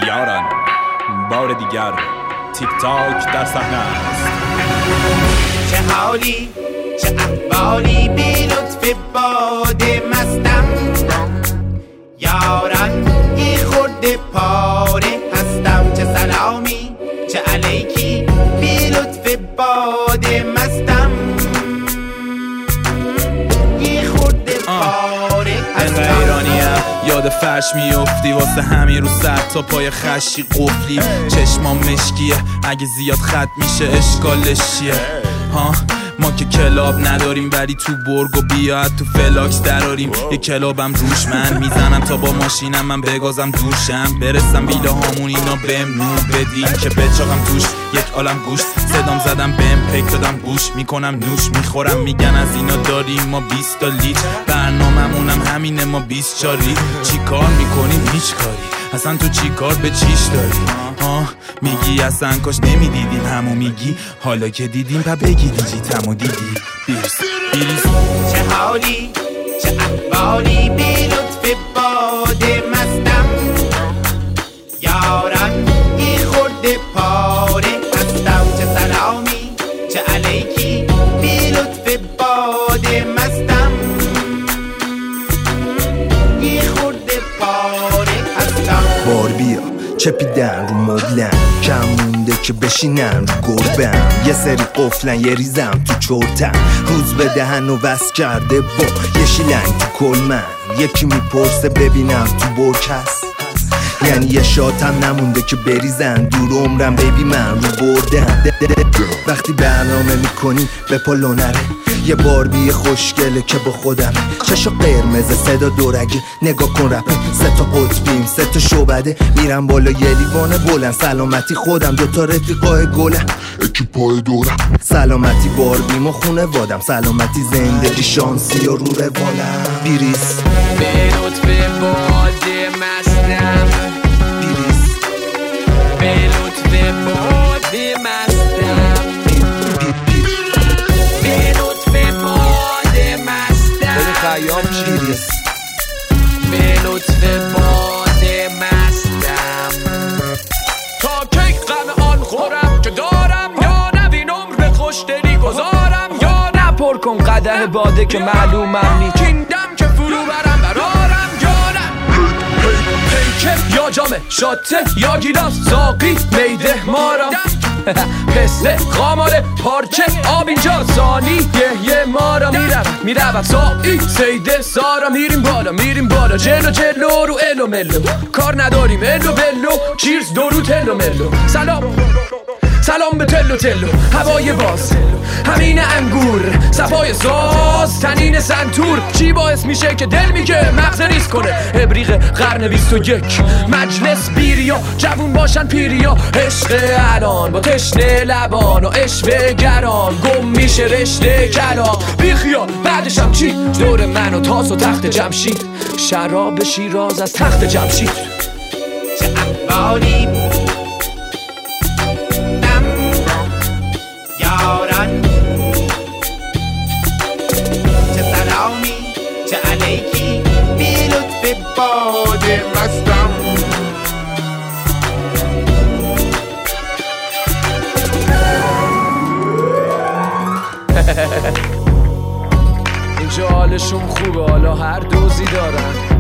یاران بار دیگر تیک تاک در صحنه است. چه حالی چه احوالی بی لطف باد مستم، یاران یه خورده پاره هستم. چه سلامی چه علیکی بی لطف باد مستم، یه خورده پاره هستم. ایرانیم یاد فرش میافتی واسه همین رو سر تا پای خشی قفلی. چشمام مشکیه اگه زیاد خط میشه اشکالش چیه؟ ها ما که کلاب نداریم ولی تو برگ و بیاد تو فلاکس دراریم. یه کلابم روش من میزنم تا با ماشینم من بگازم دوشم برسم ویلا هامون اینا بهم نور بدین که بچاقم توش یک عالم گوش. صدام زدم بهم پک دادم گوش میکنم نوش میخورم میگن از اینا داریم ما 20 تا لیتر. برنامه‌مونم همینه ما 20 چاری. چی کار میکنیم هیچ کاری اصلا تو چی کار به چیش داری؟ میگی اصلا کاش نمیدیدیم همو میگی حالا که دیدیم پا بگی دیجیتمو دیدی. بیریز چه حالی چه احوالی بی لطف باد مستم، یاران یه خورده پاره هستم. چه سلامی چه علیکی بی لطف باد مستم، یه خورده پاره هستم. بار بیا چپیدن رو مبلن کم مونده که بشینن رو گربم. یه سری قفلن یه ریزم تو چرتم روز به دهن و وست کرده با یه شیلنگ تو کلمن. یکی میپرسه ببینم تو برک هست یعنی یه شاتم نمونده که بریزن دور عمرم بیبی من رو بردم. وقتی برنامه میکنی به پلو نره یه باربی خوشگله که با خودم چشا قرمز صدا دورگه نگاه کن رپه سه تا قطبیم سه تا شعبده میرم بالا یه لیوان بلند. سلامتی خودم دوتا رفیقای گلم اکیپای دورم. سلامتی باربیم و خونه وادم سلامتی زندگی شانسی و رو روالم. بیریز به لطف باد مستم، بیریز به لطف باد مستم، به لطف باد مستم، خیام بیریز به لطف باد مستم. تا کی غم آن خورم که دارم یا نوین عمر به خوشدلی گذارم یا نپر کن قدح باده که معلومم نی کیندم که فرو برم برارم یا نه پیکه یا جامه شاته یا گیلاس ساقی میده مارم پسته خاماره پارچه آب اینجا ثانی یه مارا میرم سایی سیده سارا میریم بالا جلو رو الو ملو کار نداریم الو بلو چیرز دورو تلو ملو سلام به تلو هوای باز همین انگور صفای ساز تنین سنتور چی باعث میشه که دل میگه مغز ریز کنه. ابریق قرن 21 مجلس بیریا جوون باشن پیریا عشق الان با تشنه لبان و اشوه گران گم میشه رشته کلام بیخیال بعدشم چی دور من و تاس و تخت جمشید شراب شیراز از تخت جمشید. چه احوالی یاران چه سلامی چه علیکی بی لطف باد مستم. اینجا حالشون خوبه حالا هر دوزی دارن